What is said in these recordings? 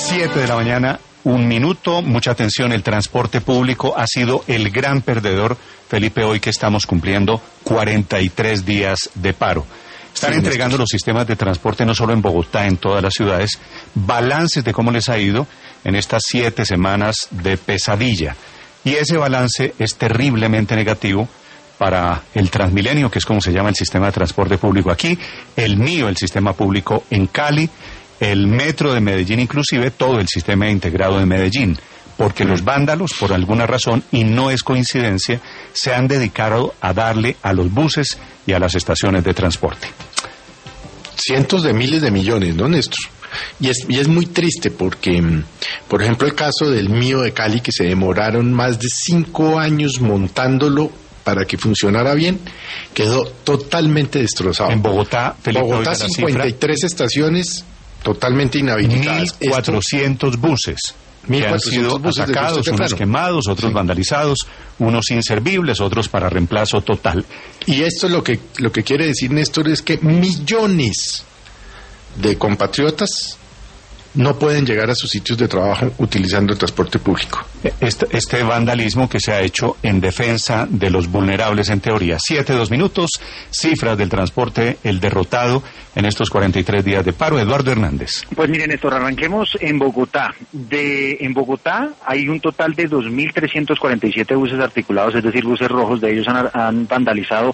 7 de la mañana, 1 minuto, mucha atención, el transporte público ha sido el gran perdedor, Felipe, hoy que estamos cumpliendo 43 días de paro. Están entregando los sistemas de transporte no solo en Bogotá, en todas las ciudades, balances de cómo les ha ido en estas 7 semanas de pesadilla. Y ese balance es terriblemente negativo para el Transmilenio, que es como se llama el sistema de transporte público aquí, el mío, el sistema público en Cali, el metro de Medellín, inclusive todo el sistema integrado de Medellín, porque los vándalos, por alguna razón, y no es coincidencia, se han dedicado a darle a los buses y a las estaciones de transporte. Cientos de miles de millones, ¿no, Néstor? Y es muy triste porque, por ejemplo, el caso del mío de Cali, que se demoraron más de 5 años montándolo para que funcionara bien, quedó totalmente destrozado. En Bogotá, Felipe, Bogotá, 53 estaciones totalmente inhabilitadas. 1.400 buses que han sido atacados, unos quemados, otros vandalizados, unos inservibles, otros para reemplazo total. Y esto lo que quiere decir, Néstor, es que millones de compatriotas no pueden llegar a sus sitios de trabajo utilizando el transporte público. Este vandalismo que se ha hecho en defensa de los vulnerables en teoría. 7, 2 minutos, cifras del transporte, el derrotado en estos 43 días de paro. Eduardo Hernández. Pues miren, Néstor, arranquemos en Bogotá. En Bogotá hay un total de 2.347 buses articulados, es decir, buses rojos. De ellos han vandalizado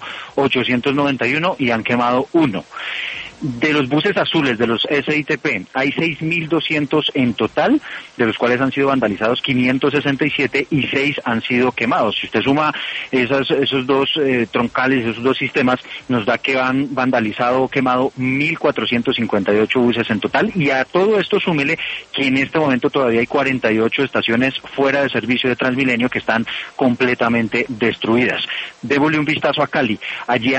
891 y han quemado 1. De los buses azules, de los SITP, hay 6.200 en total, de los cuales han sido vandalizados 567 y 6 han sido quemados. Si usted suma esos dos troncales, esos dos sistemas, nos da que han vandalizado o quemado 1.458 buses en total. Y a todo esto súmele que en este momento todavía hay 48 estaciones fuera de servicio de Transmilenio que están completamente destruidas. Démosle un vistazo a Cali. Allí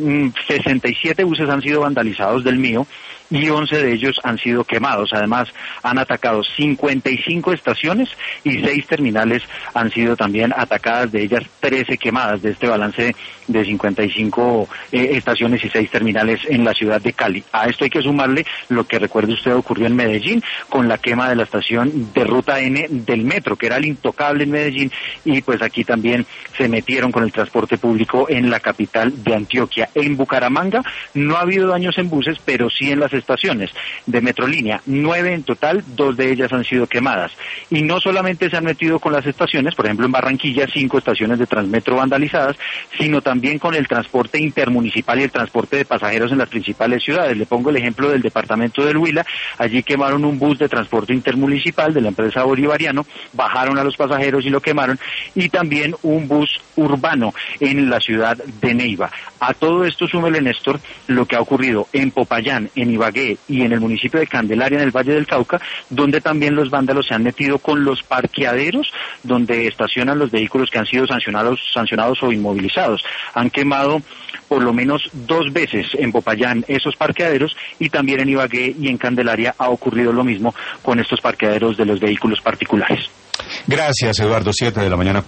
67 buses han sido vandalizados del mío y 11 de ellos han sido quemados. Además, han atacado 55 estaciones y 6 terminales han sido también atacadas, de ellas 13 quemadas, de este balance de 55 estaciones y 6 terminales en la ciudad de Cali. A esto hay que sumarle lo que recuerde usted ocurrió en Medellín con la quema de la estación de Ruta N del metro, que era el intocable en Medellín, y pues aquí también se metieron con el transporte público en la capital de Antioquia. En Bucaramanga no ha habido daños en buses, pero sí en las estaciones de Metrolínea, 9 en total, 2 de ellas han sido quemadas. Y no solamente se han metido con las estaciones, por ejemplo en Barranquilla 5 estaciones de Transmetro vandalizadas, sino también con el transporte intermunicipal y el transporte de pasajeros en las principales ciudades. Le pongo el ejemplo del departamento del Huila. Allí quemaron un bus de transporte intermunicipal de la empresa Bolivariano, bajaron a los pasajeros y lo quemaron, y también un bus urbano en la ciudad de Neiva. A todo esto súmele, Néstor, lo que ha ocurrido en Popayán, en Ibagué y en el municipio de Candelaria, en el Valle del Cauca, donde también los vándalos se han metido con los parqueaderos donde estacionan los vehículos que han sido sancionados o inmovilizados. Han quemado por lo menos 2 veces en Popayán esos parqueaderos, y también en Ibagué y en Candelaria ha ocurrido lo mismo con estos parqueaderos de los vehículos particulares. Gracias, Eduardo. 7 de la mañana.